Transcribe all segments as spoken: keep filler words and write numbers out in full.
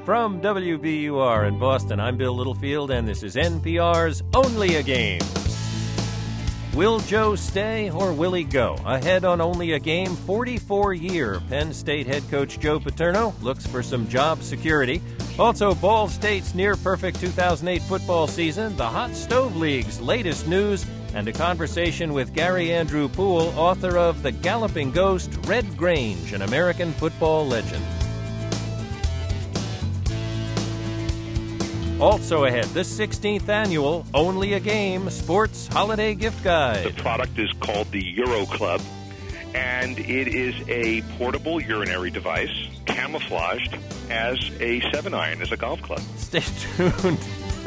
From W B U R in Boston, I'm Bill Littlefield, and this is N P R's Only a Game. Will Joe stay or will he go? Ahead on Only a Game, forty-four-year Penn State head coach Joe Paterno looks for some job security. Also, Ball State's near-perfect two thousand eight football season, the Hot Stove League's latest news, and a conversation with Gary Andrew Poole, author of The Galloping Ghost, Red Grange, an American football legend. Also ahead, the sixteenth annual Only a Game Sports Holiday Gift Guide. The product is called the Euro Club, and it is a portable urinary device camouflaged as a seven iron, as a golf club. Stay tuned.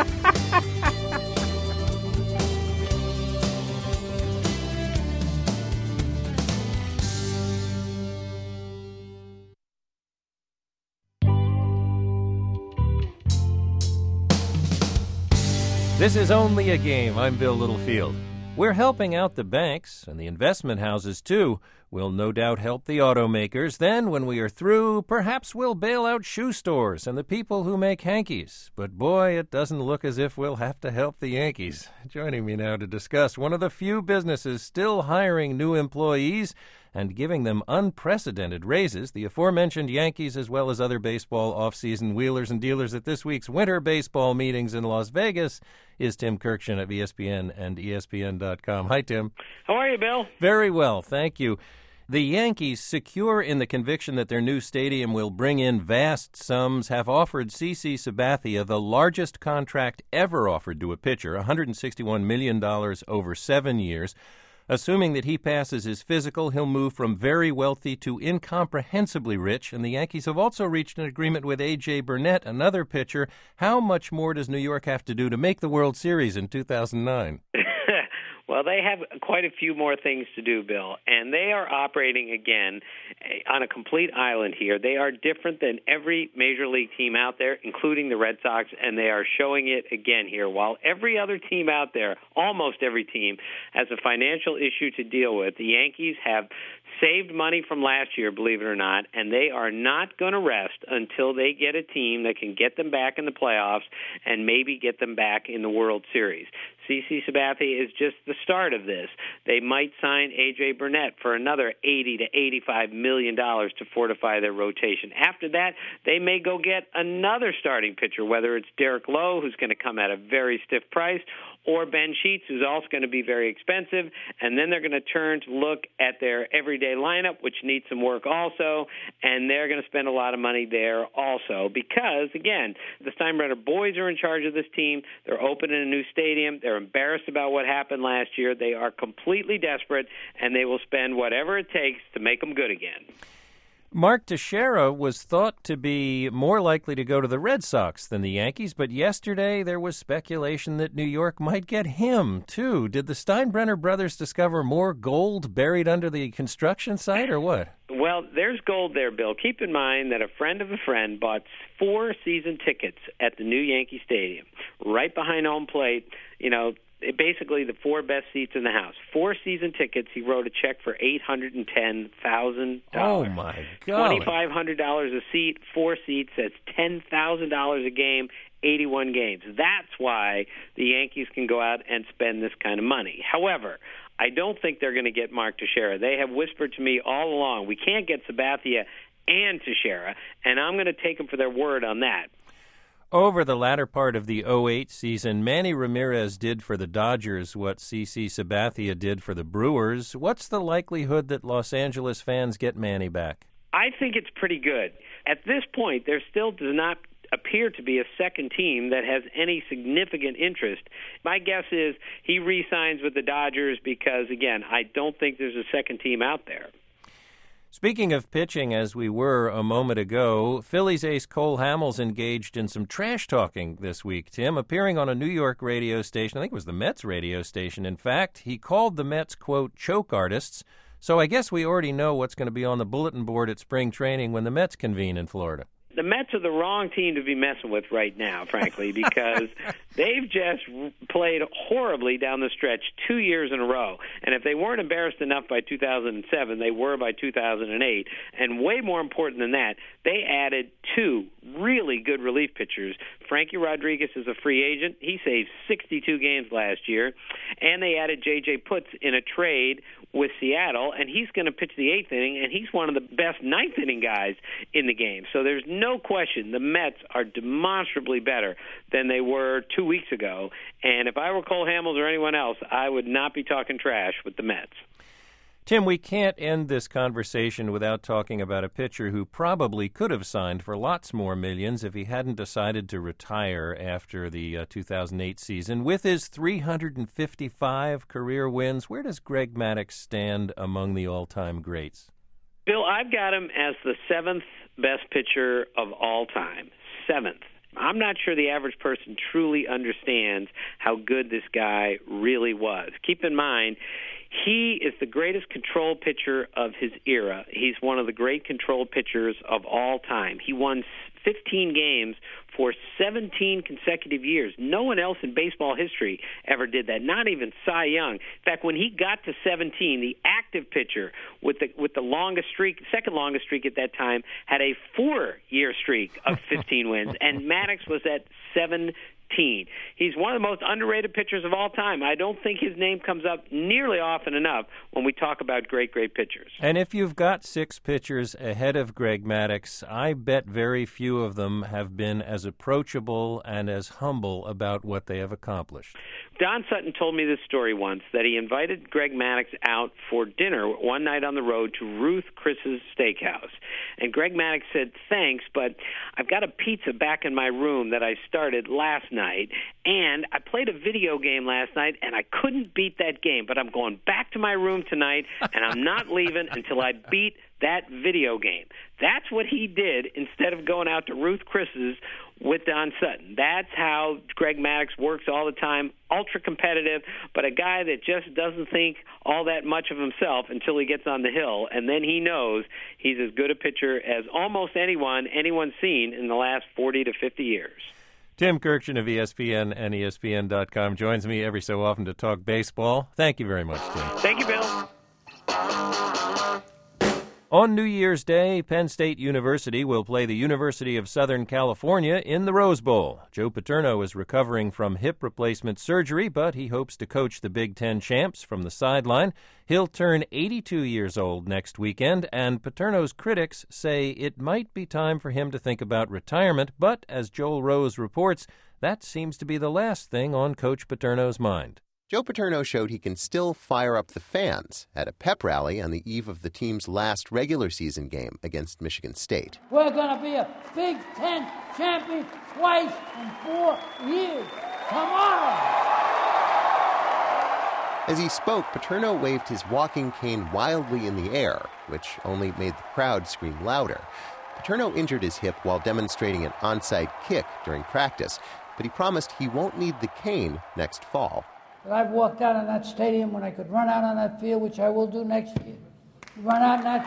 This is Only a Game. I'm Bill Littlefield. We're helping out the banks, and the investment houses, too. We'll no doubt help the automakers. Then, when we are through, perhaps we'll bail out shoe stores and the people who make hankies. But boy, it doesn't look as if we'll have to help the Yankees. Joining me now to discuss one of the few businesses still hiring new employees and giving them unprecedented raises, the aforementioned Yankees as well as other baseball off-season wheelers and dealers at this week's winter baseball meetings in Las Vegas, is Tim Kurkjian of E S P N and E S P N dot com. Hi, Tim. How are you, Bill? Very well, thank you. The Yankees, secure in the conviction that their new stadium will bring in vast sums, have offered CeCe Sabathia the largest contract ever offered to a pitcher, one hundred sixty-one million dollars over seven years. Assuming that he passes his physical, he'll move from very wealthy to incomprehensibly rich, and the Yankees have also reached an agreement with A J Burnett, another pitcher. How much more does New York have to do to make the World Series in two thousand nine? Well, they have quite a few more things to do, Bill, and they are operating, again, on a complete island here. They are different than every major league team out there, including the Red Sox, and they are showing it again here. While every other team out there, almost every team, has a financial issue to deal with, the Yankees have saved money from last year, believe it or not, and they are not going to rest until they get a team that can get them back in the playoffs and maybe get them back in the World Series. CeCe Sabathia is just the start of this. They might sign A J Burnett for another eighty to eighty-five million dollars to fortify their rotation. After that, they may go get another starting pitcher, whether it's Derek Lowe, who's going to come at a very stiff price, or Ben Sheets, who's also going to be very expensive, and then they're going to turn to look at their everyday lineup, which needs some work also, and they're going to spend a lot of money there also because, again, the Steinbrenner boys are in charge of this team. They're opening a new stadium. They're embarrassed about what happened last year. They are completely desperate, and they will spend whatever it takes to make them good again. Mark Teixeira was thought to be more likely to go to the Red Sox than the Yankees, but yesterday there was speculation that New York might get him, too. Did the Steinbrenner brothers discover more gold buried under the construction site, or what? Well, there's gold there, Bill. Keep in mind that a friend of a friend bought four season tickets at the new Yankee Stadium, right behind home plate, you know, basically the four best seats in the house. Four season tickets. He wrote a check for eight hundred ten thousand dollars. Oh, my God. twenty-five hundred dollars a seat, four seats. That's ten thousand dollars a game, eighty-one games. That's why the Yankees can go out and spend this kind of money. However, I don't think they're going to get Mark Teixeira. They have whispered to me all along, we can't get Sabathia and Teixeira, and I'm going to take them for their word on that. Over the latter part of the oh eight season, Manny Ramirez did for the Dodgers what CeCe Sabathia did for the Brewers. What's the likelihood that Los Angeles fans get Manny back? I think it's pretty good. At this point, there still does not appear to be a second team that has any significant interest. My guess is he re-signs with the Dodgers because, again, I don't think there's a second team out there. Speaking of pitching, as we were a moment ago, Phillies ace Cole Hamels engaged in some trash talking this week, Tim, appearing on a New York radio station. I think it was the Mets radio station. In fact, he called the Mets, quote, choke artists. So I guess we already know what's going to be on the bulletin board at spring training when the Mets convene in Florida. the Mets are the wrong team to be messing with right now, frankly, because they've just played horribly down the stretch two years in a row. And if they weren't embarrassed enough by two thousand seven, they were by two thousand eight. And way more important than that, they added two really good relief pitchers. Frankie Rodriguez is a free agent. He saved sixty-two games last year. And they added J J Putz in a trade with Seattle, and he's going to pitch the eighth inning, and he's one of the best ninth inning guys in the game. So there's no question the Mets are demonstrably better than they were two weeks ago. And if I were Cole Hamels or anyone else, I would not be talking trash with the Mets. Tim, we can't end this conversation without talking about a pitcher who probably could have signed for lots more millions if he hadn't decided to retire after the uh, two thousand eight season. With his three hundred fifty-five career wins, where does Greg Maddux stand among the all-time greats? Bill, I've got him as the seventh best pitcher of all time. Seventh. I'm not sure the average person truly understands how good this guy really was. Keep in mind, he is the greatest control pitcher of his era. He's one of the great control pitchers of all time. He won fifteen games for seventeen consecutive years. No one else in baseball history ever did that, not even Cy Young. In fact, when he got to seventeen, the active pitcher with the with the longest streak, second longest streak at that time, had a four-year streak of fifteen wins, and Maddux was at seventeen. He's one of the most underrated pitchers of all time. I don't think his name comes up nearly often enough when we talk about great, great pitchers. And if you've got six pitchers ahead of Greg Maddux, I bet very few of them have been as approachable and as humble about what they have accomplished. Don Sutton told me this story once, that he invited Greg Maddux out for dinner one night on the road to Ruth Chris's Steakhouse. And Greg Maddux said, thanks, but I've got a pizza back in my room that I started last night, and I played a video game last night, and I couldn't beat that game, but I'm going back to my room tonight, and I'm not leaving until I beat that video game. That's what he did instead of going out to Ruth Chris's with Don Sutton. That's how Greg Maddux works all the time, ultra competitive, but a guy that just doesn't think all that much of himself until he gets on the hill, and then he knows he's as good a pitcher as almost anyone anyone's seen in the last forty to fifty years. Tim Kurkjian of E S P N and E S P N dot com joins me every so often to talk baseball. Thank you very much, Tim. Thank you, Bill. On New Year's Day, Penn State University will play the University of Southern California in the Rose Bowl. Joe Paterno is recovering from hip replacement surgery, but he hopes to coach the Big Ten champs from the sideline. He'll turn eighty-two years old next weekend, and Paterno's critics say it might be time for him to think about retirement, but as Joel Rose reports, that seems to be the last thing on Coach Paterno's mind. Joe Paterno showed he can still fire up the fans at a pep rally on the eve of the team's last regular season game against Michigan State. We're going to be a Big Ten champion twice in four years. Tomorrow! As he spoke, Paterno waved his walking cane wildly in the air, which only made the crowd scream louder. Paterno injured his hip while demonstrating an onside kick during practice, but he promised he won't need the cane next fall. But I've walked out on that stadium when I could run out on that field, which I will do next year. Run out on that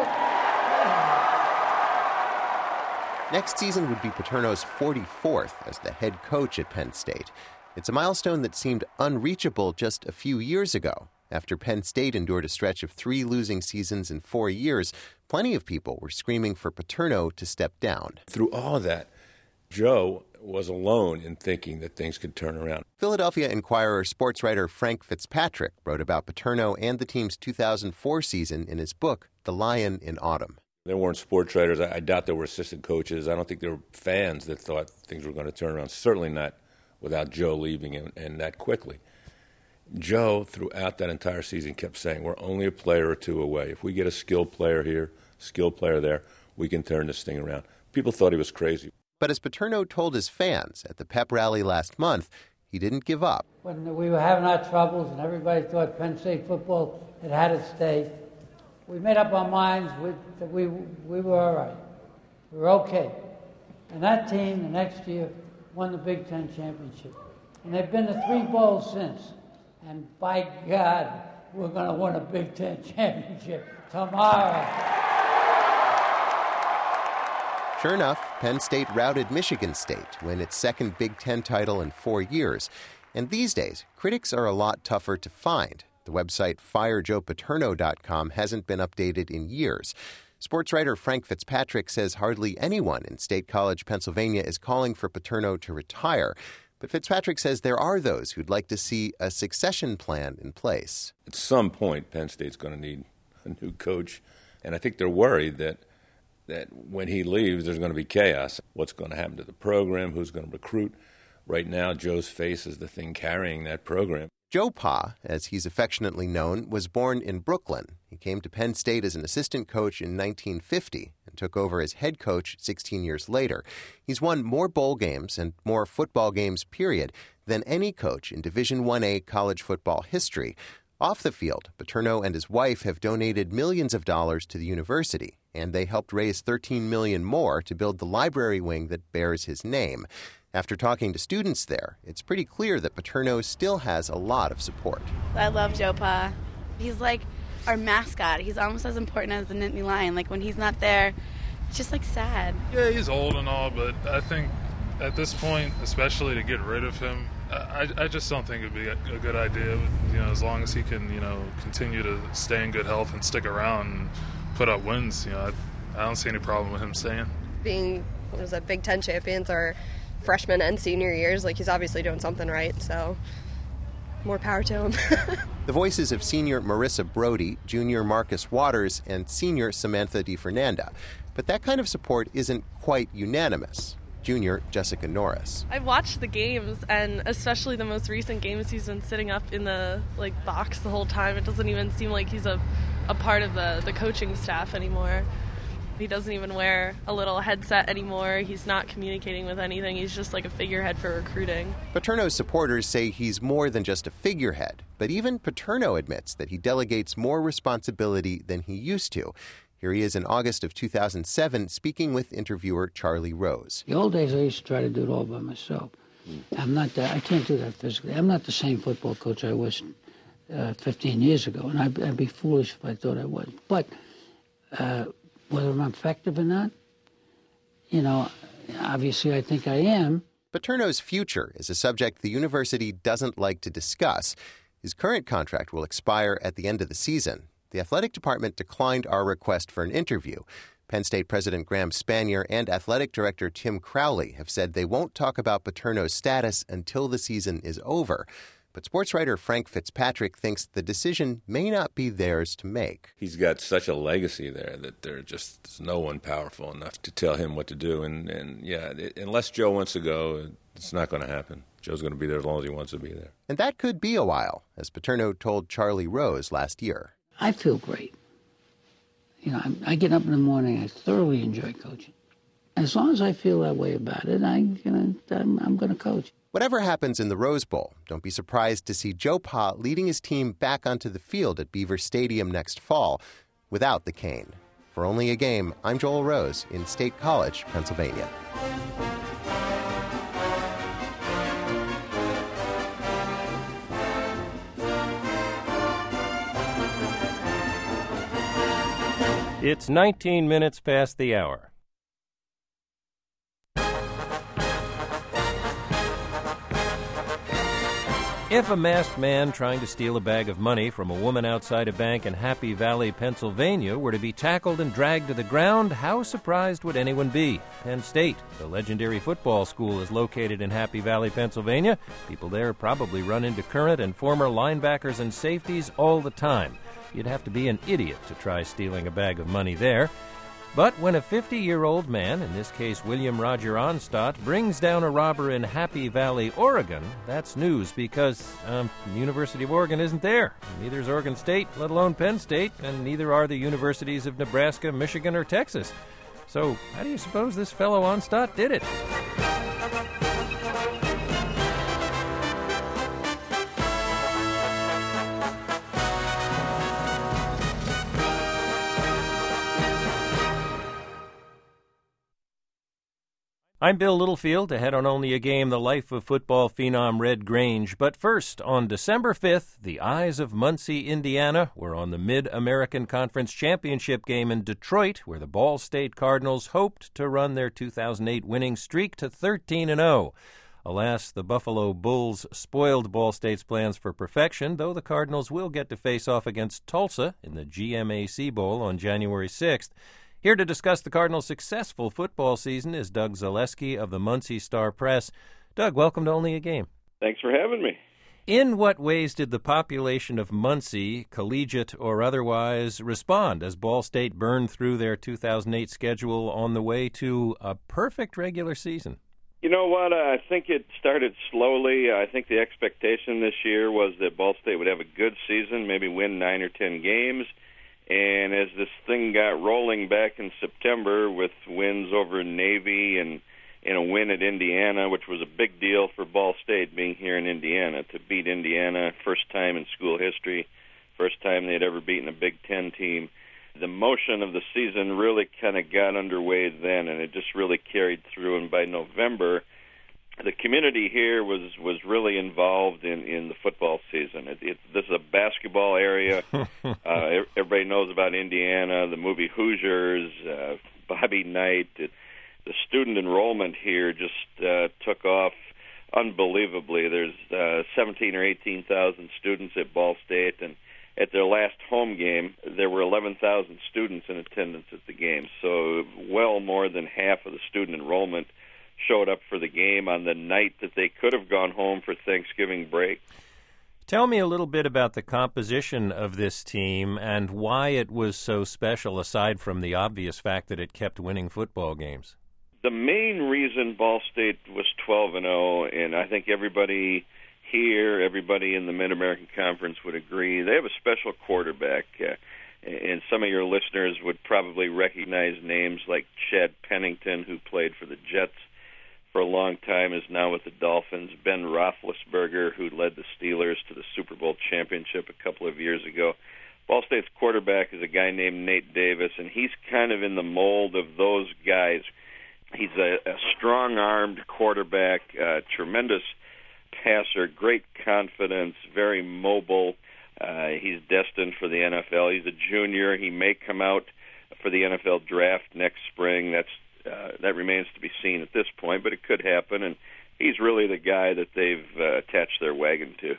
field. Next season would be Paterno's forty-fourth as the head coach at Penn State. It's a milestone that seemed unreachable just a few years ago. After Penn State endured a stretch of three losing seasons in four years, plenty of people were screaming for Paterno to step down. Through all of that, Joe was alone in thinking that things could turn around. Philadelphia Inquirer sports writer Frank Fitzpatrick wrote about Paterno and the team's two thousand four season in his book, The Lion in Autumn. There weren't sports writers. I doubt there were assistant coaches. I don't think there were fans that thought things were going to turn around. Certainly not without Joe leaving and, and that quickly. Joe, throughout that entire season, kept saying, we're only a player or two away. If we get a skilled player here, skilled player there, we can turn this thing around. People thought he was crazy. But as Paterno told his fans at the pep rally last month, he didn't give up. When we were having our troubles and everybody thought Penn State football had had its day, we made up our minds we, that we, we were all right. We were okay. And that team, the next year, won the Big Ten championship. And they've been to three bowls since. And by God, we're going to win a Big Ten championship tomorrow. Sure enough, Penn State routed Michigan State to win its second Big Ten title in four years. And these days, critics are a lot tougher to find. The website fire joe paterno dot com hasn't been updated in years. Sports writer Frank Fitzpatrick says hardly anyone in State College, Pennsylvania is calling for Paterno to retire. But Fitzpatrick says there are those who'd like to see a succession plan in place. At some point, Penn State's going to need a new coach. And I think they're worried that that when he leaves, there's going to be chaos. What's going to happen to the program? Who's going to recruit? Right now, Joe's face is the thing carrying that program. Joe Pa, as he's affectionately known, was born in Brooklyn. He came to Penn State as an assistant coach in nineteen fifty and took over as head coach sixteen years later. He's won more bowl games and more football games, period, than any coach in Division one A college football history. Off the field, Paterno and his wife have donated millions of dollars to the university, and they helped raise thirteen million dollars more to build the library wing that bears his name. After talking to students there, it's pretty clear that Paterno still has a lot of support. I love Joe Pa. He's like our mascot. He's almost as important as the Nittany Lion. Like when he's not there, it's just like sad. Yeah, he's old and all, but I think at this point, especially to get rid of him, I, I just don't think it'd be a, a good idea. You know, as long as he can, you know, continue to stay in good health and stick around and put up wins, you know, I, I don't see any problem with him staying. Being, what was that, Big Ten champions or freshman and senior years, like he's obviously doing something right, so more power to him. The voices of senior Marissa Brody, junior Marcus Waters, and senior Samantha DeFernanda. But that kind of support isn't quite unanimous. Junior Jessica Norris. I've watched the games, and especially the most recent games, he's been sitting up in the like box the whole time. It doesn't even seem like he's a, a part of the, the coaching staff anymore. He doesn't even wear a little headset anymore. He's not communicating with anything. He's just like a figurehead for recruiting. Paterno's supporters say he's more than just a figurehead, but even Paterno admits that he delegates more responsibility than he used to. Here he is in August of two thousand seven speaking with interviewer Charlie Rose. The old days I used to try to do it all by myself. I'm not that, I can't do that physically. I'm not the same football coach I was uh, fifteen years ago, and I'd, I'd be foolish if I thought I was. But uh, whether I'm effective or not, you know, obviously I think I am. Paterno's future is a subject the university doesn't like to discuss. His current contract will expire at the end of the season. The athletic department declined our request for an interview. Penn State President Graham Spanier and athletic director Tim Crowley have said they won't talk about Paterno's status until the season is over. But sports writer Frank Fitzpatrick thinks the decision may not be theirs to make. He's got such a legacy there that there just is no one powerful enough to tell him what to do. And, and yeah, it, unless Joe wants to go, it's not going to happen. Joe's going to be there as long as he wants to be there. And that could be a while, as Paterno told Charlie Rose last year. I feel great. You know, I, I get up in the morning, I thoroughly enjoy coaching. As long as I feel that way about it, I, you know, I'm, I'm going to coach. Whatever happens in the Rose Bowl, don't be surprised to see Joe Pa leading his team back onto the field at Beaver Stadium next fall without the cane. For Only a Game, I'm Joel Rose in State College, Pennsylvania. It's nineteen minutes past the hour. If a masked man trying to steal a bag of money from a woman outside a bank in Happy Valley, Pennsylvania, were to be tackled and dragged to the ground, how surprised would anyone be? Penn State, the legendary football school, is located in Happy Valley, Pennsylvania. People there probably run into current and former linebackers and safeties all the time. You'd have to be an idiot to try stealing a bag of money there. But when a fifty-year-old man, in this case William Roger Onstadt, brings down a robber in Happy Valley, Oregon, that's news because um, the University of Oregon isn't there. Neither is Oregon State, let alone Penn State, and neither are the universities of Nebraska, Michigan, or Texas. So how do you suppose this fellow Onstadt did it? I'm Bill Littlefield, ahead on Only a Game, the life of football phenom Red Grange. But first, on December fifth, the eyes of Muncie, Indiana, were on the Mid-American Conference Championship game in Detroit, where the Ball State Cardinals hoped to run their two thousand eight winning streak to thirteen and oh. Alas, the Buffalo Bulls spoiled Ball State's plans for perfection, though the Cardinals will get to face off against Tulsa in the G M A C Bowl on January sixth. Here to discuss the Cardinals' successful football season is Doug Zaleski of the Muncie Star-Press. Doug, welcome to Only a Game. Thanks for having me. In what ways did the population of Muncie, collegiate or otherwise, respond as Ball State burned through their two thousand eight schedule on the way to a perfect regular season? You know what? I think it started slowly. I think the expectation this year was that Ball State would have a good season, maybe win nine or ten games. And as this thing got rolling back in September with wins over Navy and, and a win at Indiana, which was a big deal for Ball State being here in Indiana, to beat Indiana, first time in school history, first time they'd ever beaten a Big Ten team. The motion of the season really kind of got underway then, and it just really carried through. And by November, the community here was, was really involved in, in the football season. It, it, this is a basketball area. uh, everybody knows about Indiana, the movie Hoosiers, uh, Bobby Knight. It, the student enrollment here just uh, took off unbelievably. There's uh, seventeen or eighteen thousand students at Ball State, and at their last home game, there were eleven thousand students in attendance at the game. So well more than half of the student enrollment showed up for the game on the night that they could have gone home for Thanksgiving break. Tell me a little bit about the composition of this team and why it was so special, aside from the obvious fact that it kept winning football games. The main reason Ball State was twelve and oh, and I think everybody here, everybody in the Mid-American Conference would agree, they have a special quarterback. Uh, and some of your listeners would probably recognize names like Chad Pennington, who played for the Jets for a long time, is now with the Dolphins. Ben Roethlisberger, who led the Steelers to the Super Bowl championship a couple of years ago. Ball State's quarterback is a guy named Nate Davis, and he's kind of in the mold of those guys. He's a, a strong-armed quarterback, uh, tremendous passer, great confidence, very mobile. Uh, he's destined for the N F L. He's a junior. He may come out for the N F L draft next spring. That's Uh, that remains to be seen at this point, but it could happen, and he's really the guy that they've uh, attached their wagon to.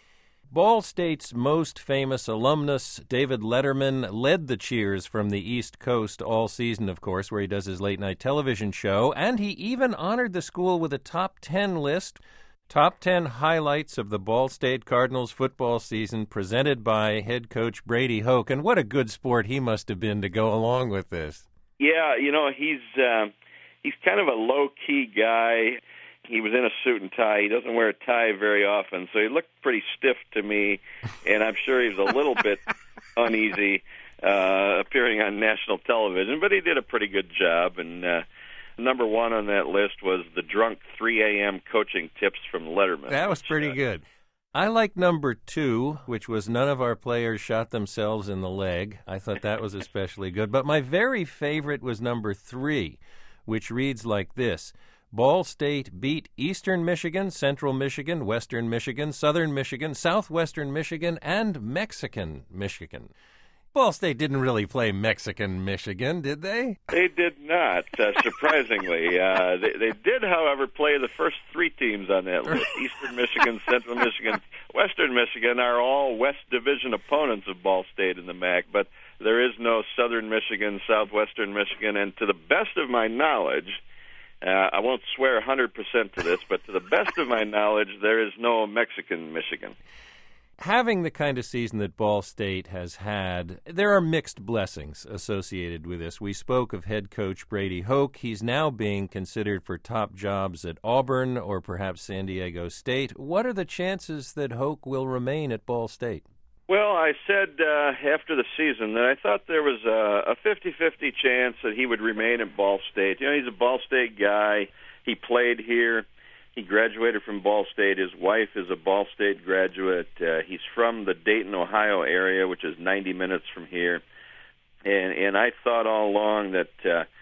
Ball State's most famous alumnus, David Letterman, led the cheers from the East Coast all season, of course, where he does his late-night television show, and he even honored the school with a top ten list, top ten highlights of the Ball State Cardinals football season presented by head coach Brady Hoke, and what a good sport he must have been to go along with this. Yeah, you know, he's uh, he's kind of a low-key guy. He was in a suit and tie. He doesn't wear a tie very often, so he looked pretty stiff to me, and I'm sure he was a little bit uneasy uh, appearing on national television, but he did a pretty good job. And uh, number one on that list was the drunk three a.m. coaching tips from Letterman. That was pretty good. I like number two, which was none of our players shot themselves in the leg. I thought that was especially good. But my very favorite was number three, which reads like this. Ball State beat Eastern Michigan, Central Michigan, Western Michigan, Southern Michigan, Southwestern Michigan, and Mexican Michigan. Ball State didn't really play Mexican Michigan, did they? They did not, uh, surprisingly. Uh, they, they did, however, play the first three teams on that list. Eastern Michigan, Central Michigan, Western Michigan are all West Division opponents of Ball State in the M A C, but there is no Southern Michigan, Southwestern Michigan, and to the best of my knowledge, uh, I won't swear one hundred percent to this, but to the best of my knowledge, there is no Mexican Michigan. Having the kind of season that Ball State has had, there are mixed blessings associated with this. We spoke of head coach Brady Hoke. He's now being considered for top jobs at Auburn or perhaps San Diego State. What are the chances that Hoke will remain at Ball State? Well, I said uh, after the season that I thought there was a, a fifty-fifty chance that he would remain at Ball State. You know, he's a Ball State guy. He played here. He graduated from Ball State. His wife is a Ball State graduate. Uh, he's from the Dayton, Ohio area, which is ninety minutes from here. And and I thought all along that uh,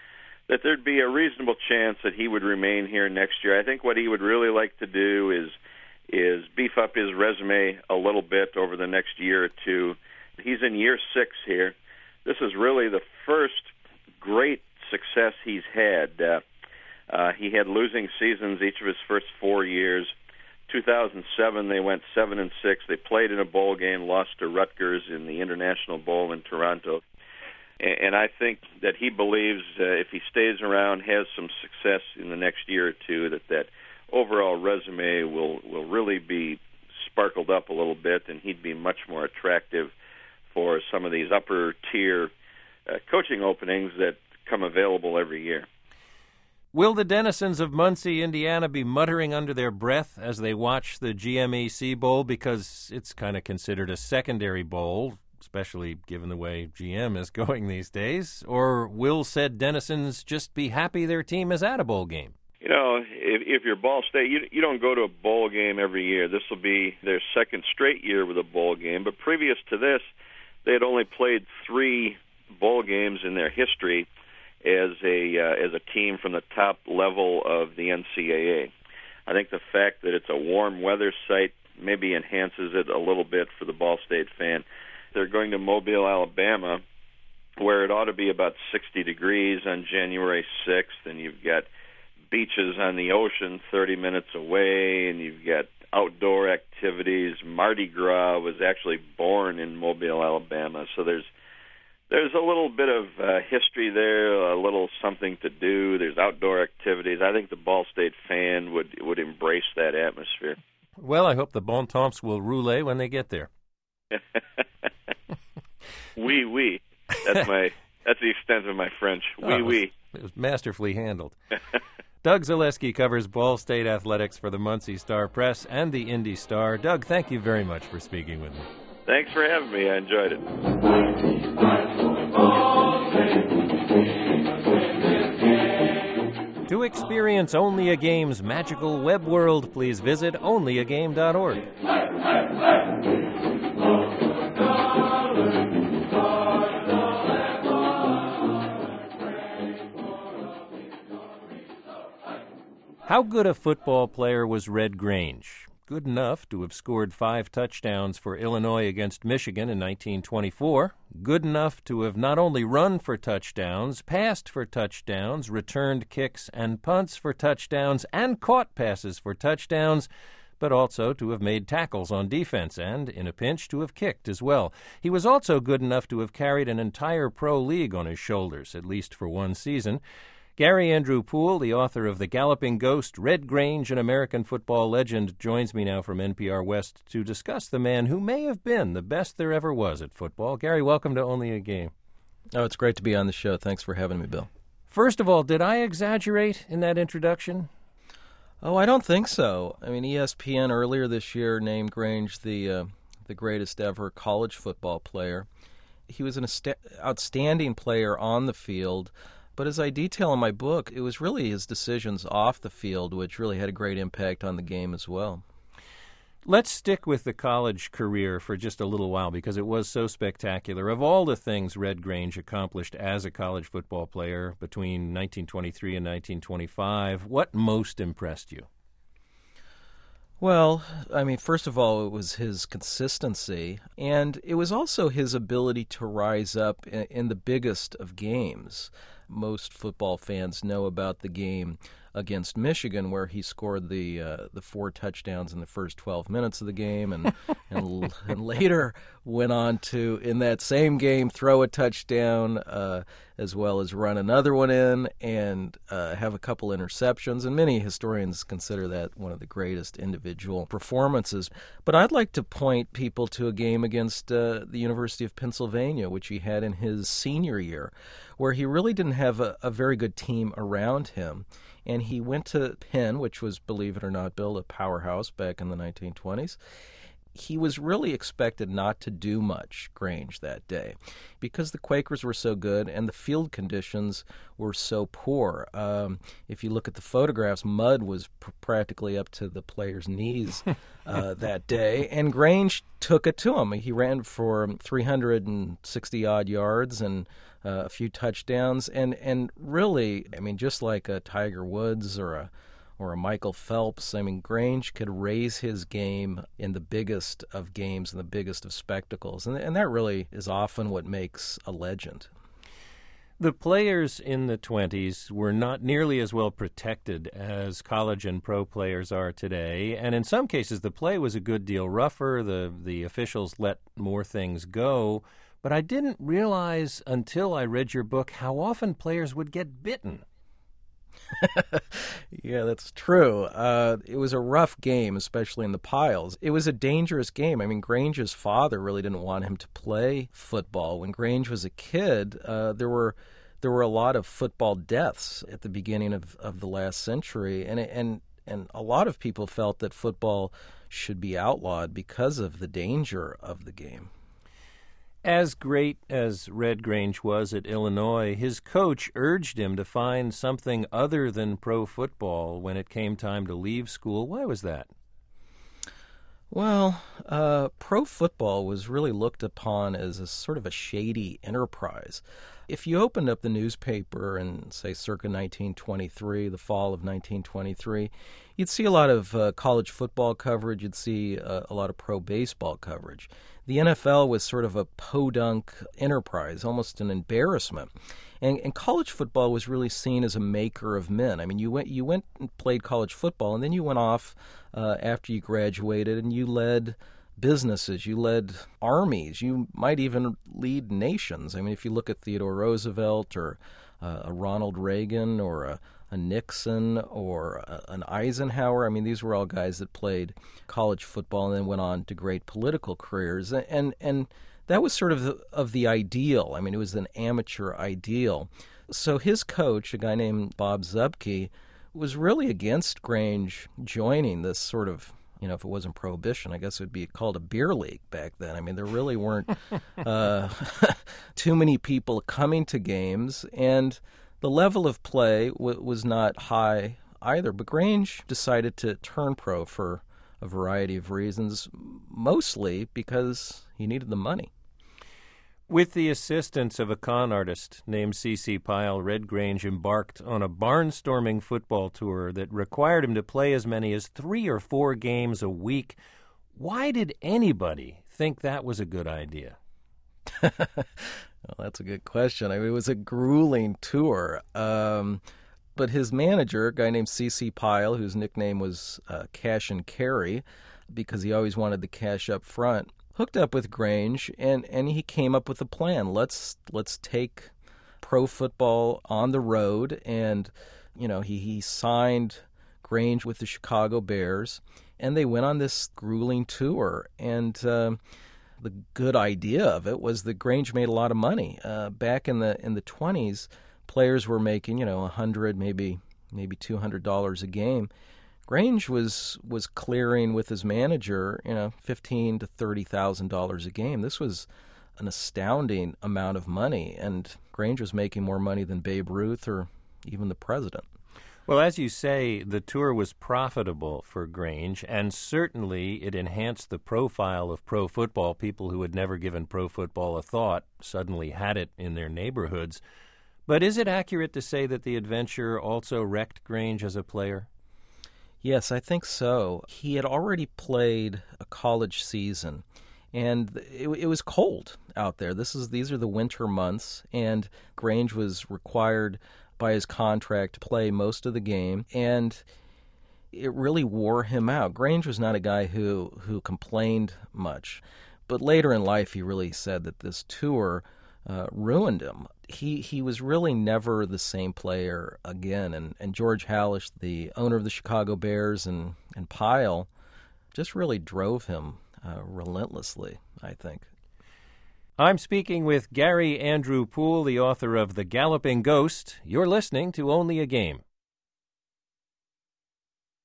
that there'd be a reasonable chance that he would remain here next year. I think what he would really like to do is is beef up his resume a little bit over the next year or two. He's in year six here. This is really the first great success he's had. Uh, uh, he had losing seasons each of his first four years. two thousand seven, they went seven and six. They played in a bowl game, lost to Rutgers in the International Bowl in Toronto. And, and I think that he believes uh, if he stays around, has some success in the next year or two, that that overall resume will will really be sparkled up a little bit, and he'd be much more attractive for some of these upper tier uh, coaching openings that come available every year. Will the denizens of Muncie, Indiana, be muttering under their breath as they watch the G M E C Bowl, because it's kind of considered a secondary bowl, especially given the way G M is going these days? Or will said denizens just be happy their team is at a bowl game? You know, if, if you're Ball State, you, you don't go to a bowl game every year. This will be their second straight year with a bowl game. But previous to this, they had only played three bowl games in their history as a uh, as a team from the top level of the N C double A. I think the fact that it's a warm weather site maybe enhances it a little bit for the Ball State fan. They're going to Mobile, Alabama, where it ought to be about sixty degrees on January sixth, and you've got beaches on the ocean thirty minutes away, and you've got outdoor activities. Mardi Gras was actually born in Mobile, Alabama, so there's there's a little bit of uh, history there, a little something to do. There's outdoor activities. I think the Ball State fan would would embrace that atmosphere. Well, I hope the Bon Temps will roulette when they get there. Oui, oui. That's my that's the extent of my French. Oui, oh, it was, oui. It was masterfully handled. Doug Zaleski covers Ball State athletics for the Muncie Star Press and the Indy Star. Doug, thank you very much for speaking with me. Thanks for having me. I enjoyed it. To experience Only a Game's magical web world, please visit only a game dot org. How good a football player was Red Grange? Good enough to have scored five touchdowns for Illinois against Michigan in nineteen twenty-four. Good enough to have not only run for touchdowns, passed for touchdowns, returned kicks and punts for touchdowns, and caught passes for touchdowns, but also to have made tackles on defense and, in a pinch, to have kicked as well. He was also good enough to have carried an entire pro league on his shoulders, at least for one season. Gary Andrew Poole, the author of The Galloping Ghost, Red Grange, an American football legend, joins me now from N P R West to discuss the man who may have been the best there ever was at football. Gary, welcome to Only a Game. Oh, it's great to be on the show. Thanks for having me, Bill. First of all, did I exaggerate in that introduction? Oh, I don't think so. I mean, E S P N earlier this year named Grange the uh, the greatest ever college football player. He was an ast- outstanding player on the field. But as I detail in my book, it was really his decisions off the field which really had a great impact on the game as well. Let's stick with the college career for just a little while because it was so spectacular. Of all the things Red Grange accomplished as a college football player between nineteen twenty-three and nineteen twenty-five, what most impressed you? Well, I mean, first of all, it was his consistency, and it was also his ability to rise up in, in the biggest of games. Most football fans know about the game against Michigan, where he scored the uh, the four touchdowns in the first twelve minutes of the game, and and, and later went on to, in that same game, throw a touchdown uh, as well as run another one in and uh, have a couple interceptions. And many historians consider that one of the greatest individual performances. But I'd like to point people to a game against uh, the University of Pennsylvania, which he had in his senior year, where he really didn't have a, a very good team around him. And he went to Penn, which was, believe it or not, Bill, a powerhouse back in the nineteen twenties. he was really expected not to do much, Grange, that day, because the Quakers were so good and the field conditions were so poor. Um, if you look at the photographs, mud was pr- practically up to the players' knees uh, that day, and Grange took it to him. He ran for three hundred sixty-odd yards and uh, a few touchdowns, and, and really, I mean, just like a Tiger Woods or a or a Michael Phelps. I mean, Grange could raise his game in the biggest of games and the biggest of spectacles, and, and that really is often what makes a legend. The players in the twenties were not nearly as well protected as college and pro players are today, and in some cases the play was a good deal rougher. The, the officials let more things go, but I didn't realize until I read your book how often players would get bitten. Yeah, that's true. Uh, it was a rough game, especially in the piles. It was a dangerous game. I mean, Grange's father really didn't want him to play football. When Grange was a kid, uh, there were there were a lot of football deaths at the beginning of, of the last century, and and and a lot of people felt that football should be outlawed because of the danger of the game. As great as Red Grange was at Illinois, his coach urged him to find something other than pro football when it came time to leave school. Why was that? Well, uh, pro football was really looked upon as a sort of a shady enterprise. If you opened up the newspaper in, say, circa nineteen twenty-three, the fall of nineteen twenty-three, you'd see a lot of uh, college football coverage. You'd see uh, a lot of pro baseball coverage. The N F L was sort of a podunk enterprise, almost an embarrassment. And, and college football was really seen as a maker of men. I mean, you went you went and played college football, and then you went off uh, after you graduated, and you led businesses, you led armies, you might even lead nations. I mean, if you look at Theodore Roosevelt or uh, a Ronald Reagan or a, a Nixon or a, an Eisenhower, I mean, these were all guys that played college football and then went on to great political careers. And and that was sort of the, of the ideal. I mean, it was an amateur ideal. So his coach, a guy named Bob Zupke, was really against Grange joining this sort of, you know, if it wasn't prohibition, I guess it would be called a beer league back then. I mean, there really weren't uh, too many people coming to games, and the level of play w- was not high either. But Grange decided to turn pro for a variety of reasons, mostly because he needed the money. With the assistance of a con artist named C C Pyle, Red Grange embarked on a barnstorming football tour that required him to play as many as three or four games a week. Why did anybody think that was a good idea? Well, that's a good question. I mean, it was a grueling tour. Um, but his manager, a guy named C C Pyle, whose nickname was uh, Cash and Carry, because he always wanted the cash up front, hooked up with Grange, and, and he came up with a plan. Let's let's take pro football on the road, and you know he, he signed Grange with the Chicago Bears, and they went on this grueling tour. And uh, the good idea of it was that Grange made a lot of money. Uh, back in the in the twenties, players were making you know a hundred, maybe maybe two hundred dollars a game. Grange was was clearing with his manager, you know, fifteen to thirty thousand dollars a game. This was an astounding amount of money, and Grange was making more money than Babe Ruth or even the president. Well, as you say, the tour was profitable for Grange, and certainly it enhanced the profile of pro football. People who had never given pro football a thought suddenly had it in their neighborhoods. But is it accurate to say that the adventure also wrecked Grange as a player? Yes, I think so. He had already played a college season, and it, it was cold out there. This is these are the winter months, and Grange was required by his contract to play most of the game, and it really wore him out. Grange was not a guy who, who complained much, but later in life he really said that this tour Uh, ruined him. He he was really never the same player again. And, and George Halish, the owner of the Chicago Bears, and, and Pyle just really drove him uh, relentlessly, I think. I'm speaking with Gary Andrew Poole, the author of The Galloping Ghost. You're listening to Only a Game.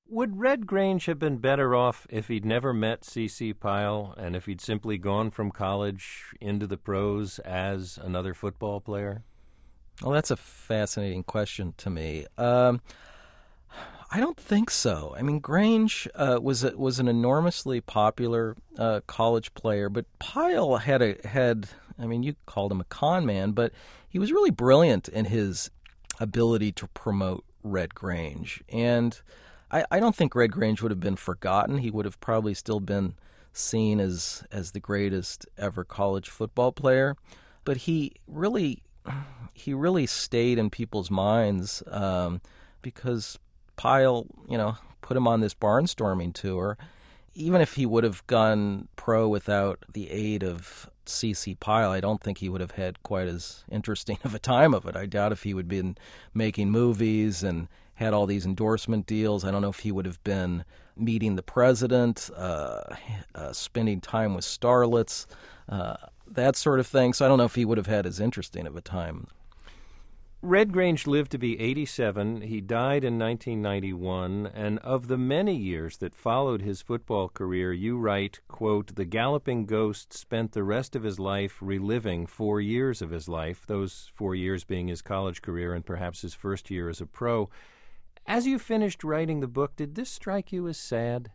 Would Red Grange have been better off if he'd never met C C Pyle and if he'd simply gone from college into the pros as another football player? Well, that's a fascinating question to me. Um, I don't think so. I mean, Grange uh, was a, was an enormously popular uh, college player, but Pyle had a had. I mean, you called him a con man, but he was really brilliant in his ability to promote Red Grange. And I, I don't think Red Grange would have been forgotten. He would have probably still been seen as as the greatest ever college football player. But he really he really stayed in people's minds um, because Pyle, you know, put him on this barnstorming tour. Even if he would have gone pro without the aid of C C Pyle, I don't think he would have had quite as interesting of a time of it. I doubt if he would have been making movies and had all these endorsement deals. I don't know if he would have been meeting the president, uh, uh, spending time with starlets, uh, that sort of thing. So I don't know if he would have had as interesting of a time. Red Grange lived to be eighty-seven. He died in nineteen ninety-one, and of the many years that followed his football career, you write, quote, "The Galloping Ghost spent the rest of his life reliving four years of his life," those four years being his college career and perhaps his first year as a pro. As you finished writing the book, did this strike you as sad?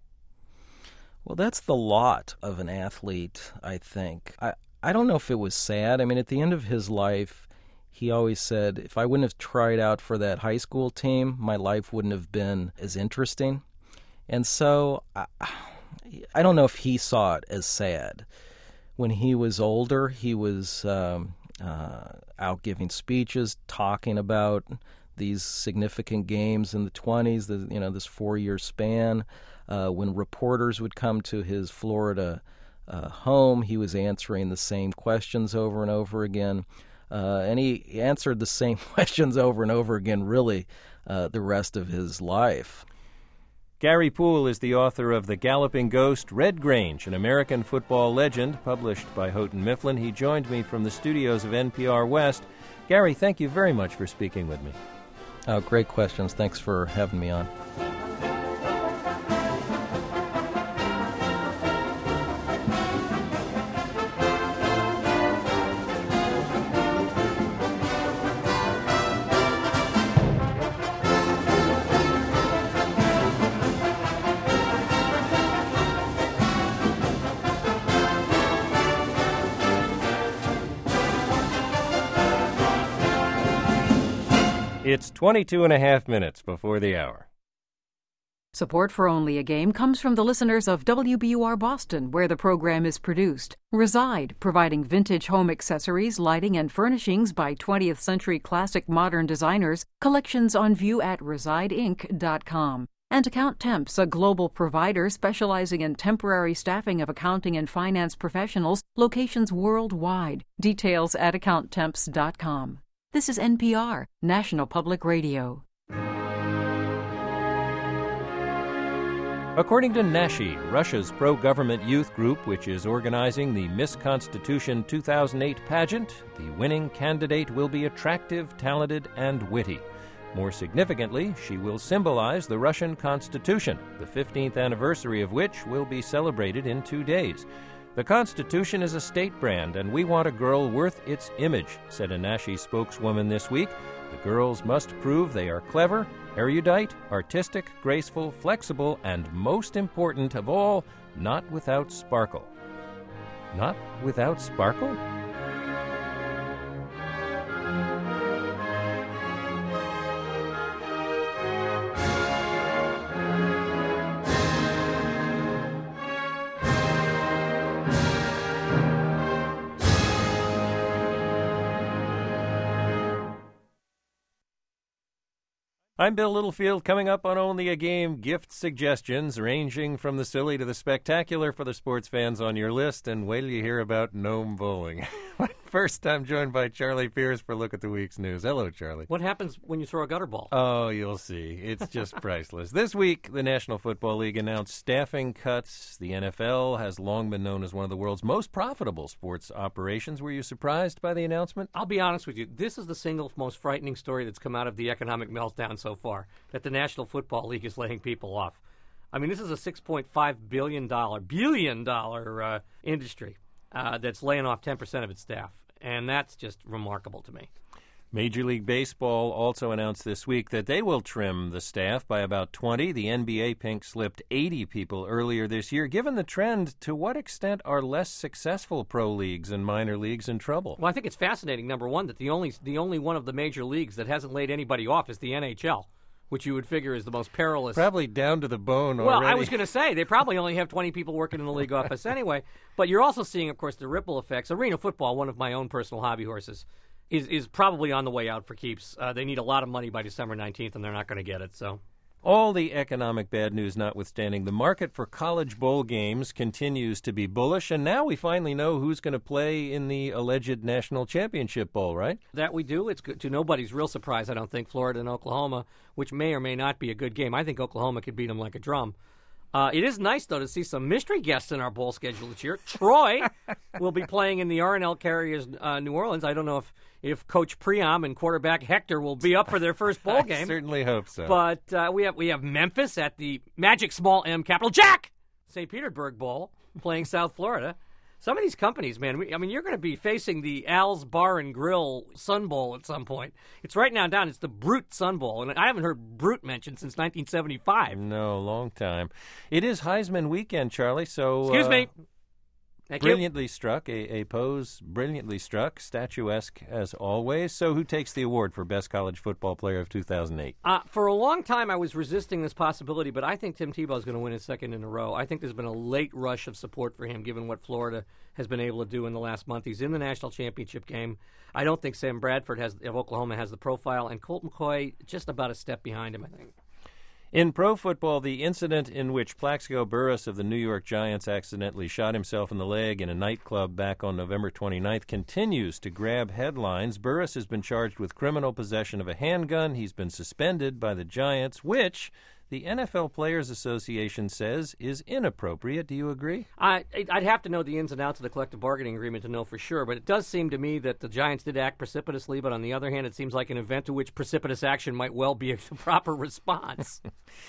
Well, that's the lot of an athlete, I think. I, I don't know if it was sad. I mean, at the end of his life, he always said, if I wouldn't have tried out for that high school team, my life wouldn't have been as interesting. And so I, I don't know if he saw it as sad. When he was older, he was um, uh, out giving speeches, talking about these significant games in the twenties, the, you know, this four-year span. Uh, when reporters would come to his Florida uh, home, he was answering the same questions over and over again. Uh, and he answered the same questions over and over again, really, uh, the rest of his life. Gary Poole is the author of The Galloping Ghost, Red Grange, an American football legend, published by Houghton Mifflin. He joined me from the studios of N P R West. Gary, thank you very much for speaking with me. Oh, great questions. Thanks for having me on. It's twenty-two and a half minutes before the hour. Support for Only a Game comes from the listeners of W B U R Boston, where the program is produced. Reside, providing vintage home accessories, lighting, and furnishings by twentieth century classic modern designers. Collections on view at reside inc dot com. And Account Temps, a global provider specializing in temporary staffing of accounting and finance professionals, locations worldwide. Details at account temps dot com. This is N P R, National Public Radio. According to Nashi, Russia's pro-government youth group, which is organizing the Miss Constitution two thousand eight pageant, the winning candidate will be attractive, talented, and witty. More significantly, she will symbolize the Russian Constitution, the fifteenth anniversary of which will be celebrated in two days. The Constitution is a state brand, and we want a girl worth its image, said a Nashi spokeswoman this week. The girls must prove they are clever, erudite, artistic, graceful, flexible, and most important of all, not without sparkle. Not without sparkle? I'm Bill Littlefield. Coming up on Only a Game, gift suggestions ranging from the silly to the spectacular for the sports fans on your list. And wait till you hear about Gnome Bowling. First, I'm joined by Charlie Pierce for a look at the week's news. Hello, Charlie. What happens when you throw a gutter ball? Oh, you'll see. It's just priceless. This week, the National Football League announced staffing cuts. The N F L has long been known as one of the world's most profitable sports operations. Were you surprised by the announcement? I'll be honest with you. This is the single most frightening story that's come out of the economic meltdown so far, that the National Football League is laying people off. I mean, this is a six point five billion dollars billion dollar uh, industry uh, that's laying off ten percent of its staff, and that's just remarkable to me. Major League Baseball also announced this week that they will trim the staff by about twenty. The N B A pink-slipped eighty people earlier this year. Given the trend, to what extent are less successful pro leagues and minor leagues in trouble? Well, I think it's fascinating, number one, that the only the only one of the major leagues that hasn't laid anybody off is the N H L, which you would figure is the most perilous. Probably down to the bone well, already. Well, I was going to say, they probably only have twenty people working in the league office anyway. But you're also seeing, of course, the ripple effects. Arena football, one of my own personal hobby horses, is, is probably on the way out for keeps. Uh, they need a lot of money by December nineteenth, and they're not going to get it. So, all the economic bad news notwithstanding, the market for college bowl games continues to be bullish, and now we finally know who's going to play in the alleged national championship bowl, right? That we do. It's good to nobody's real surprise, I don't think, Florida and Oklahoma, which may or may not be a good game. I think Oklahoma could beat them like a drum. Uh, it is nice, though, to see some mystery guests in our bowl schedule this year. Troy will be playing in the R and L Carriers uh, New Orleans. I don't know if, if Coach Priam and quarterback Hector will be up for their first bowl game. I certainly hope so. But uh, we have we have Memphis at the Magic Small M Capital Jack Saint Petersburg Bowl playing South Florida. Some of these companies, man, we, I mean, you're going to be facing the Al's Bar and Grill Sun Bowl at some point. It's right now down. It's the Brute Sun Bowl, and I haven't heard Brute mentioned since nineteen seventy-five. No, long time. It is Heisman weekend, Charlie, so... Excuse uh, me. Thank brilliantly you. struck, a, a pose brilliantly struck, statuesque as always. So who takes the award for Best College Football Player of two thousand eight? Uh, for a long time, I was resisting this possibility, but I think Tim Tebow is going to win his second in a row. I think there's been a late rush of support for him, given what Florida has been able to do in the last month. He's in the national championship game. I don't think Sam Bradford has, of Oklahoma has the profile, and Colt McCoy just about a step behind him, I think. In pro football, the incident in which Plaxico Burress of the New York Giants accidentally shot himself in the leg in a nightclub back on November twenty-ninth continues to grab headlines. Burress has been charged with criminal possession of a handgun. He's been suspended by the Giants, which the N F L Players Association says is inappropriate. Do you agree? I, I'd have to know the ins and outs of the collective bargaining agreement to know for sure, but it does seem to me that the Giants did act precipitously, but on the other hand, it seems like an event to which precipitous action might well be a proper response.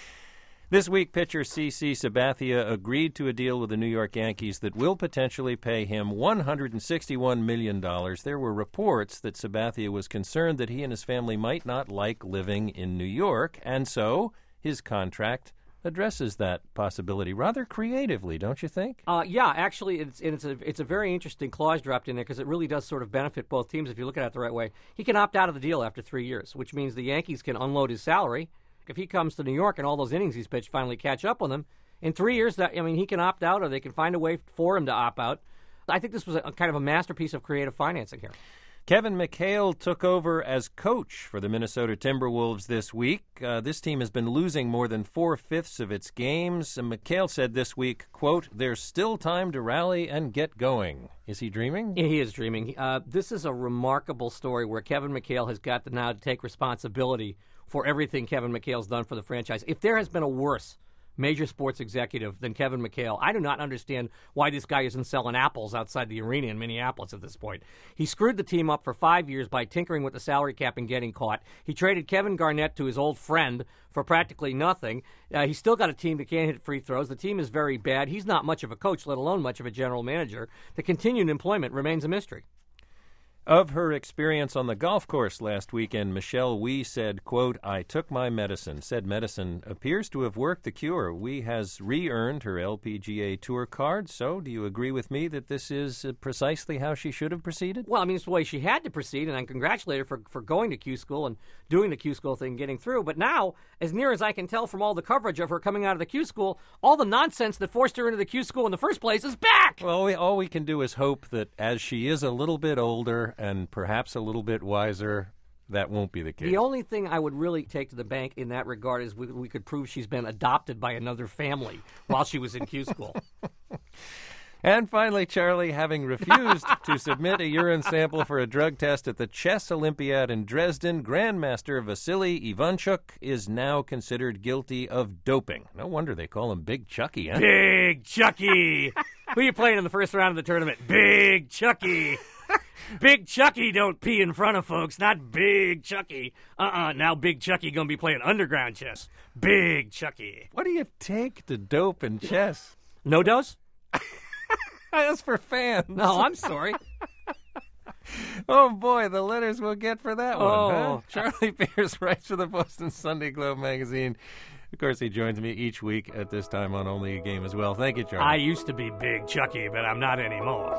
This week, pitcher C C Sabathia agreed to a deal with the New York Yankees that will potentially pay him one hundred sixty-one million dollars. There were reports that Sabathia was concerned that he and his family might not like living in New York, and so his contract addresses that possibility rather creatively, don't you think? Uh, yeah, actually, it's it's a it's a very interesting clause dropped in there because it really does sort of benefit both teams if you look at it the right way. He can opt out of the deal after three years, which means the Yankees can unload his salary. If he comes to New York and all those innings he's pitched finally catch up with him, in three years, that I mean, he can opt out or they can find a way for him to opt out. I think this was a, a kind of a masterpiece of creative financing here. Kevin McHale took over as coach for the Minnesota Timberwolves this week. Uh, this team has been losing more than four-fifths of its games. And McHale said this week, quote, "There's still time to rally and get going." Is he dreaming? Yeah, he is dreaming. Uh, this is a remarkable story where Kevin McHale has got to now take responsibility for everything Kevin McHale's done for the franchise. If there has been a worse major sports executive than Kevin McHale, I do not understand why this guy isn't selling apples outside the arena in Minneapolis at this point. He screwed the team up for five years by tinkering with the salary cap and getting caught. He traded Kevin Garnett to his old friend for practically nothing. Uh, he's still got a team that can't hit free throws. The team is very bad. He's not much of a coach, let alone much of a general manager. The continued employment remains a mystery. Of her experience on the golf course last weekend, Michelle Wie said, quote, "I took my medicine." Said medicine appears to have worked the cure. Wie has re-earned her L P G A Tour card. So do you agree with me that this is uh, precisely how she should have proceeded? Well, I mean, it's the way she had to proceed, and I congratulate her for, for going to Q School and doing the Q School thing and getting through. But now, as near as I can tell from all the coverage of her coming out of the Q School, all the nonsense that forced her into the Q School in the first place is back! Well, we, all we can do is hope that as she is a little bit older and perhaps a little bit wiser, that won't be the case. The only thing I would really take to the bank in that regard is we, we could prove she's been adopted by another family while she was in Q School. And finally, Charlie, having refused to submit a urine sample for a drug test at the Chess Olympiad in Dresden, Grandmaster Vasily Ivanchuk is now considered guilty of doping. No wonder they call him Big Chucky, huh? Big Chucky! Who are you playing in the first round of the tournament? Big Chucky! Big Chucky don't pee in front of folks, not Big Chucky. Uh-uh, now Big Chucky gonna be playing underground chess. Big Chucky. What do you take to dope in chess? No dose? That's for fans. No, I'm sorry. Oh, boy, the letters we'll get for that one. Oh. Huh? Charlie Pierce writes for the Boston Sunday Globe magazine. Of course, he joins me each week at this time on Only a Game as well. Thank you, Charlie. I used to be Big Chucky, but I'm not anymore.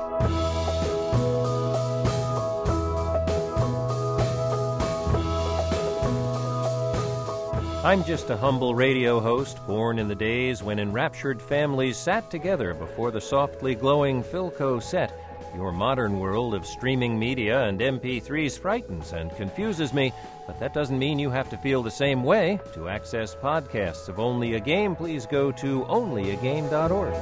I'm just a humble radio host, born in the days when enraptured families sat together before the softly glowing Philco set. Your modern world of streaming media and M P threes frightens and confuses me, but that doesn't mean you have to feel the same way. To access podcasts of Only a Game, please go to only a game dot org.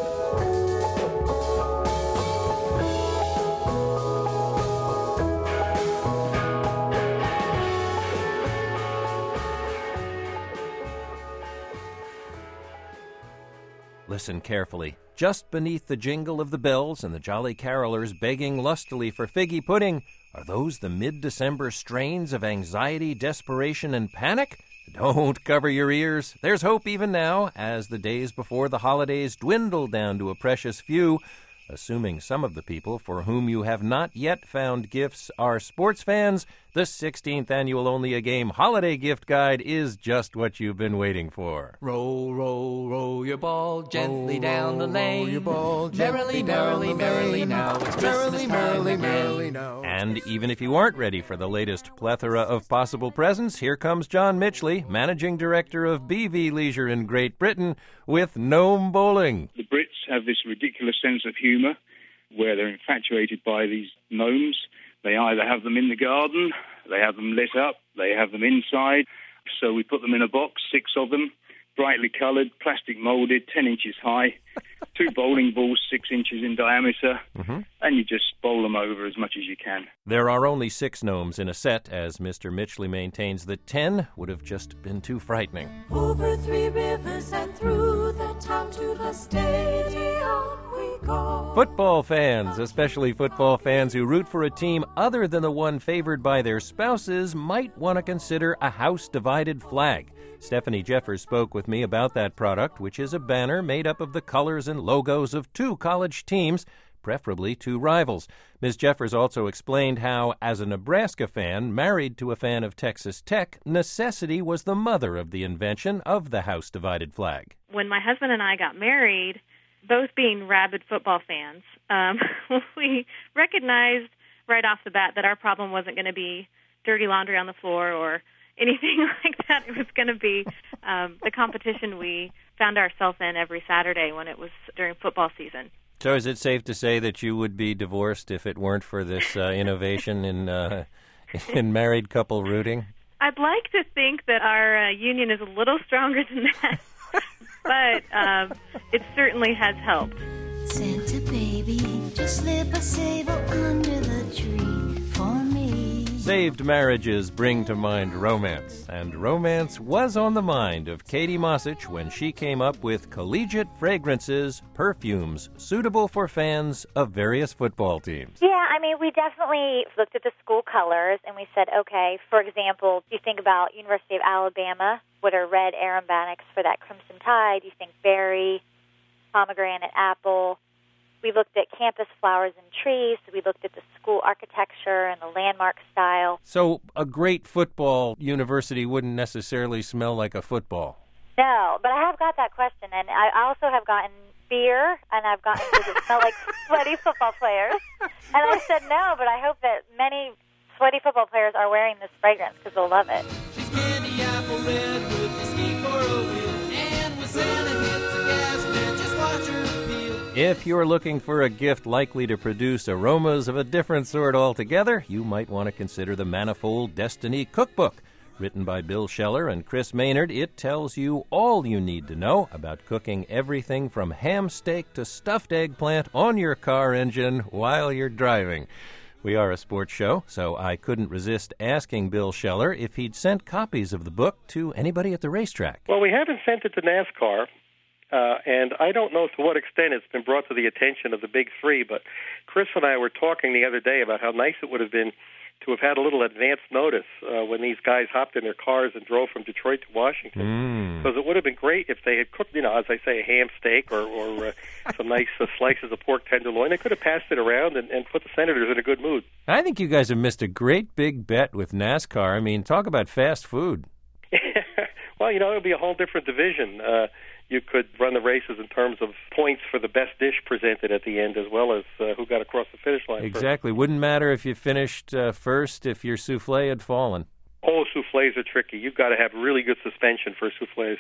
Listen carefully. Just beneath the jingle of the bells and the jolly carolers begging lustily for figgy pudding, are those the mid-December strains of anxiety, desperation, and panic? Don't cover your ears. There's hope even now, as the days before the holidays dwindle down to a precious few. Assuming some of the people for whom you have not yet found gifts are sports fans, the sixteenth annual Only a Game Holiday Gift Guide is just what you've been waiting for. Roll, roll, roll your ball gently roll, down the lane. Roll your ball gently merrily, merrily, merrily now. It's merrily, Christmas merrily, time merrily again. now. And even if you aren't ready for the latest plethora of possible presents, here comes John Mitchley, Managing Director of B V Leisure in Great Britain, with Gnome Bowling. The Brits have this ridiculous sense of humour where they're infatuated by these gnomes. They either have them in the garden, they have them lit up, they have them inside. So we put them in a box, six of them, brightly coloured, plastic moulded, ten inches high, two bowling balls, six inches in diameter, mm-hmm. and you just bowl them over as much as you can. There are only six gnomes in a set, as Mister Mitchley maintains that ten would have just been too frightening. Over three rivers and through the town to the stadium we go. Football fans, especially football fans who root for a team other than the one favored by their spouses, might want to consider a house-divided flag. Stephanie Jeffers spoke with me about that product, which is a banner made up of the colors and logos of two college teams, preferably two rivals. Miz Jeffers also explained how, as a Nebraska fan married to a fan of Texas Tech, necessity was the mother of the invention of the house-divided flag. When my husband and I got married, both being rabid football fans, um, we recognized right off the bat that our problem wasn't going to be dirty laundry on the floor or anything like that. It was going to be um, the competition we found ourselves in every Saturday when it was during football season. So is it safe to say that you would be divorced if it weren't for this uh, innovation in uh, in married couple rooting? I'd like to think that our uh, union is a little stronger than that, but um, it certainly has helped. Santa baby, just slip a sable under the tree for me. Saved marriages bring to mind romance, and romance was on the mind of Katie Mossich when she came up with collegiate fragrances, perfumes, suitable for fans of various football teams. Yeah, I mean, we definitely looked at the school colors, and we said, okay, for example, you think about University of Alabama, what are red aromatics for that Crimson Tide? You think berry, pomegranate, apple. We looked at campus flowers and trees. So we looked at the school architecture and the landmark style. So a great football university wouldn't necessarily smell like a football. No, but I have got that question, and I also have gotten beer, and I've gotten, does it smell like sweaty football players? And I said no, but I hope that many sweaty football players are wearing this fragrance because they'll love it. She's candy apple red with the ski for a wheel, and when Santa hits the gas, man, just watch her peel. If you're looking for a gift likely to produce aromas of a different sort altogether, you might want to consider the Manifold Destiny Cookbook. Written by Bill Scheller and Chris Maynard, it tells you all you need to know about cooking everything from ham steak to stuffed eggplant on your car engine while you're driving. We are a sports show, so I couldn't resist asking Bill Scheller if he'd sent copies of the book to anybody at the racetrack. Well, we haven't sent it to NASCAR, uh, and I don't know to what extent it's been brought to the attention of the Big Three, but Chris and I were talking the other day about how nice it would have been to have had a little advance notice uh, when these guys hopped in their cars and drove from Detroit to Washington. Mm. Because it would have been great if they had cooked, you know, as I say, a ham steak or, or uh, some nice uh, slices of pork tenderloin. They could have passed it around and, and put the senators in a good mood. I think you guys have missed a great big bet with NASCAR. I mean, talk about fast food. Well, you know, it would be a whole different division. Uh, you could run the races in terms of points for the best dish presented at the end, as well as uh, who got across the finish line Exactly. first. Wouldn't matter if you finished uh, first if your souffle had fallen. Oh, souffles are tricky. You've got to have really good suspension for souffles.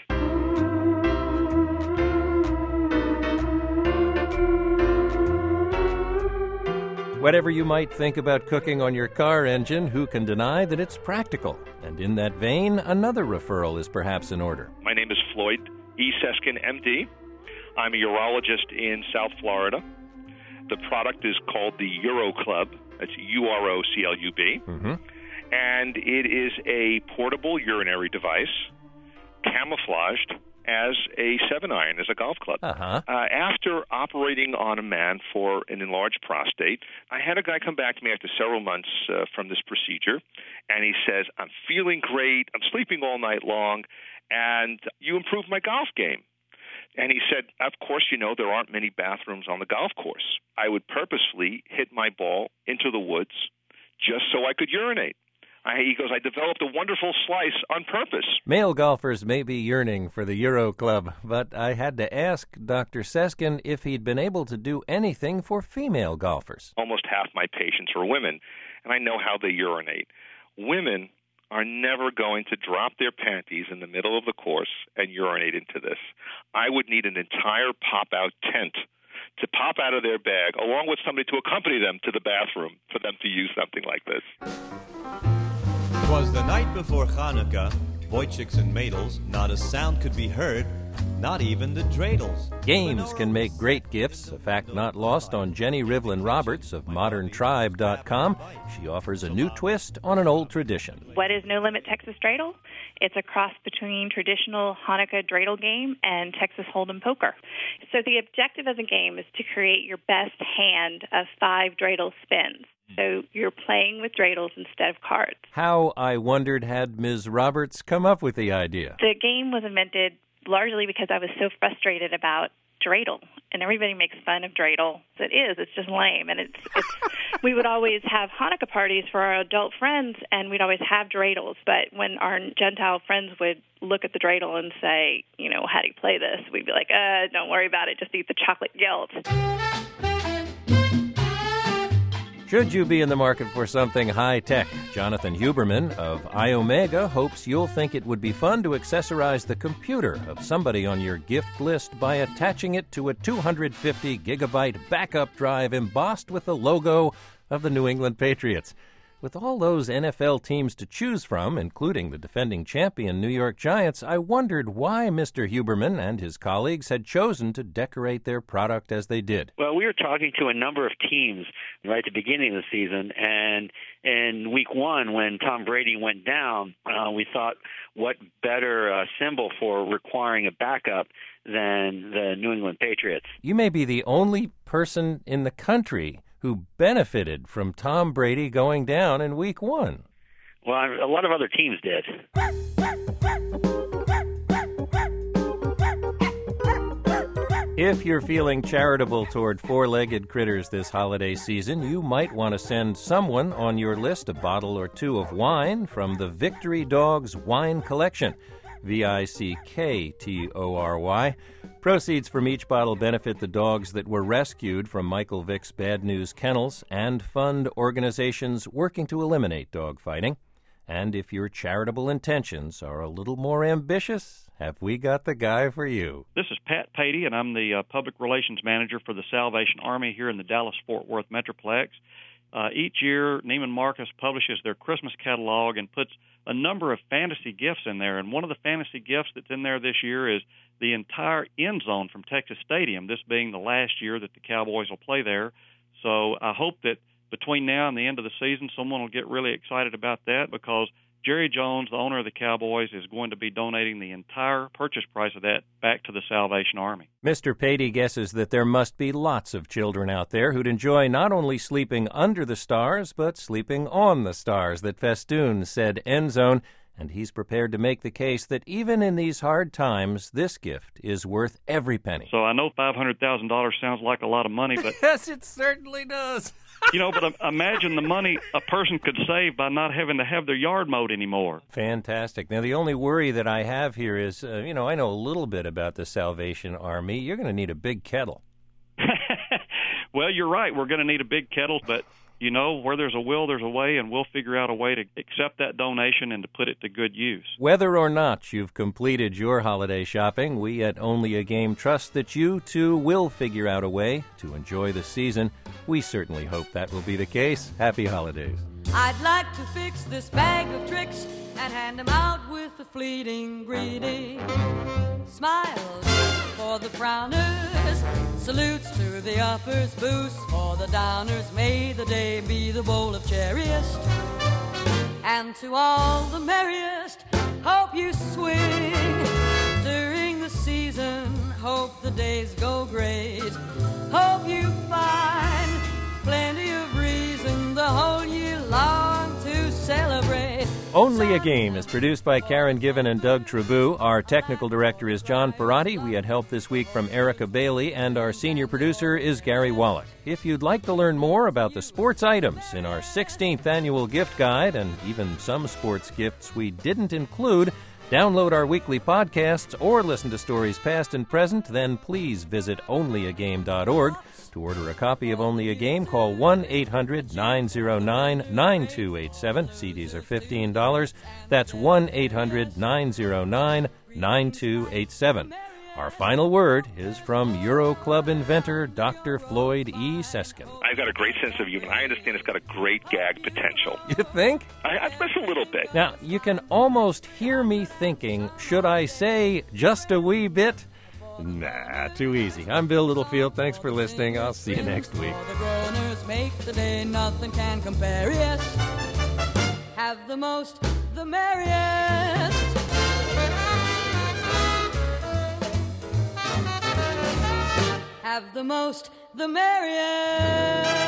Whatever you might think about cooking on your car engine, who can deny that it's practical? And in that vein, another referral is perhaps in order. My name is Floyd E. Seskin, M D. I'm a urologist in South Florida. The product is called the Uro Club. That's U R O C L U B. Mm-hmm. And it is a portable urinary device, camouflaged as a seven iron, as a golf club. Uh-huh. Uh, after operating on a man for an enlarged prostate, I had a guy come back to me after several months uh, from this procedure, and he says, I'm feeling great, I'm sleeping all night long, and you improved my golf game. And he said, of course, you know, there aren't many bathrooms on the golf course. I would purposely hit my ball into the woods just so I could urinate. I, he goes, I developed a wonderful slice on purpose. Male golfers may be yearning for the Euro Club, but I had to ask Doctor Seskin if he'd been able to do anything for female golfers. Almost half my patients are women, and I know how they urinate. Women are never going to drop their panties in the middle of the course and urinate into this. I would need an entire pop-out tent to pop out of their bag, along with somebody to accompany them to the bathroom for them to use something like this. 'Twas the night before Hanukkah, Wojciks and Madels, not a sound could be heard, not even the dreidels. Games can make great gifts, a fact not lost on Jenny Rivlin Roberts of modern tribe dot com. She offers a new twist on an old tradition. What is No Limit Texas Dreidel? It's a cross between traditional Hanukkah dreidel game and Texas Hold'em poker. So the objective of the game is to create your best hand of five dreidel spins. So you're playing with dreidels instead of cards. How, I wondered, had Miz Roberts come up with the idea? The game was invented largely because I was so frustrated about dreidel, and everybody makes fun of dreidel. It is. It's just lame, and it's. it's we would always have Hanukkah parties for our adult friends, and we'd always have dreidels. But when our Gentile friends would look at the dreidel and say, you know, how do you play this? We'd be like, uh, don't worry about it. Just eat the chocolate gelt. Should you be in the market for something high-tech, Jonathan Huberman of iOmega hopes you'll think it would be fun to accessorize the computer of somebody on your gift list by attaching it to a two hundred fifty gigabyte backup drive embossed with the logo of the New England Patriots. With all those N F L teams to choose from, including the defending champion New York Giants, I wondered why Mister Huberman and his colleagues had chosen to decorate their product as they did. Well, we were talking to a number of teams right at the beginning of the season, and in week one, when Tom Brady went down, uh, we thought, what better uh, symbol for requiring a backup than the New England Patriots? You may be the only person in the country who benefited from Tom Brady going down in week one. Well, a lot of other teams did. If you're feeling charitable toward four-legged critters this holiday season, you might want to send someone on your list a bottle or two of wine from the Victory Dogs Wine Collection, V I C K T O R Y. Proceeds from each bottle benefit the dogs that were rescued from Michael Vick's Bad News Kennels and fund organizations working to eliminate dog fighting. And if your charitable intentions are a little more ambitious, have we got the guy for you? This is Pat Patey, and I'm the uh, Public Relations Manager for the Salvation Army here in the Dallas-Fort Worth Metroplex. Uh, each year, Neiman Marcus publishes their Christmas catalog and puts a number of fantasy gifts in there, and one of the fantasy gifts that's in there this year is the entire end zone from Texas Stadium, this being the last year that the Cowboys will play there. So I hope that between now and the end of the season, someone will get really excited about that, because Jerry Jones, the owner of the Cowboys, is going to be donating the entire purchase price of that back to the Salvation Army. Mister Patey guesses that there must be lots of children out there who'd enjoy not only sleeping under the stars, but sleeping on the stars that festoon said end zone, and he's prepared to make the case that even in these hard times, this gift is worth every penny. So I know five hundred thousand dollars sounds like a lot of money, but yes, it certainly does. You know, but imagine the money a person could save by not having to have their yard mowed anymore. Fantastic. Now, the only worry that I have here is, uh, you know, I know a little bit about the Salvation Army. You're going to need a big kettle. Well, you're right. We're going to need a big kettle, but, you know, where there's a will, there's a way, and we'll figure out a way to accept that donation and to put it to good use. Whether or not you've completed your holiday shopping, we at Only a Game trust that you, too, will figure out a way to enjoy the season. We certainly hope that will be the case. Happy holidays. I'd like to fix this bag of tricks and hand them out with a fleeting greeting. Smiles for the frowners, salutes to the uppers, boosts for the downers. May the day be the bowl of cherriest, and to all the merriest, hope you swing during the season. Hope the days go great. Hope you find plenty of reason the whole year long to celebrate. Only a Game is produced by Karen Given and Doug Trabou. Our technical director is John Perotti. We had help this week from Erica Bailey, and our senior producer is Gary Wallach. If you'd like to learn more about the sports items in our sixteenth annual gift guide, and even some sports gifts we didn't include, download our weekly podcasts or listen to stories past and present, then please visit only a game dot org. To order a copy of Only a Game, call one eight hundred nine oh nine nine two eight seven. C Ds are fifteen dollars. That's one eight hundred nine oh nine nine two eight seven. Our final word is from Euro Club inventor Doctor Floyd E. Seskin. I've got a great sense of humor. I understand it's got a great gag potential. You think? I, I just a little bit. Now, you can almost hear me thinking, should I say just a wee bit? Nah, too easy. I'm Bill Littlefield. Thanks for listening. I'll see you next week. The groaners make the day, nothing can compare, yes. Have the most, the merriest. Have the most, the merriest.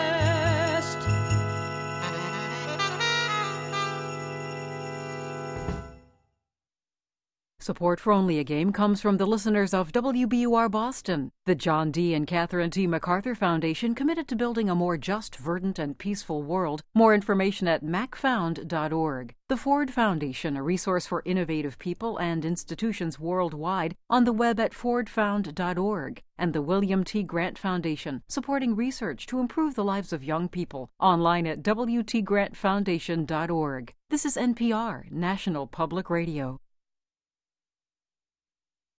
Support for Only a Game comes from the listeners of W B U R Boston, the John D. and Catherine T. MacArthur Foundation, committed to building a more just, verdant, and peaceful world. More information at mac found dot org. The Ford Foundation, a resource for innovative people and institutions worldwide, on the web at ford found dot org. And the William T. Grant Foundation, supporting research to improve the lives of young people, online at w t grant foundation dot org. This is N P R, National Public Radio.